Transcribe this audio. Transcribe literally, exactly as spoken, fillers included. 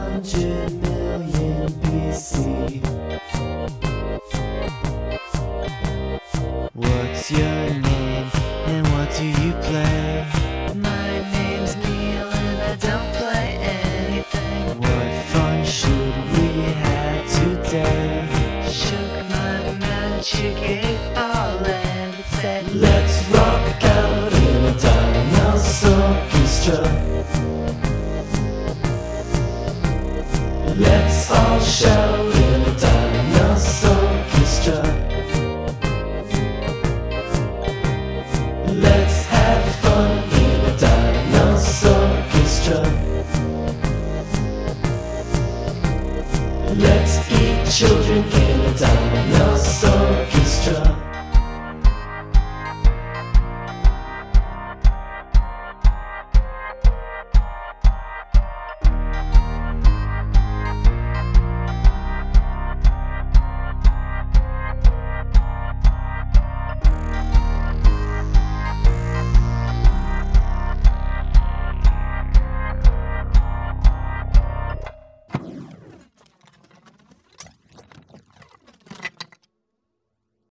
hundred million B C. What's your name and what do you play? My name's Neil and I don't play anything. What fun should we have today? Shook my magic eight ball and it said, Let's rock out in a dinosaur orchestra. Let's all shout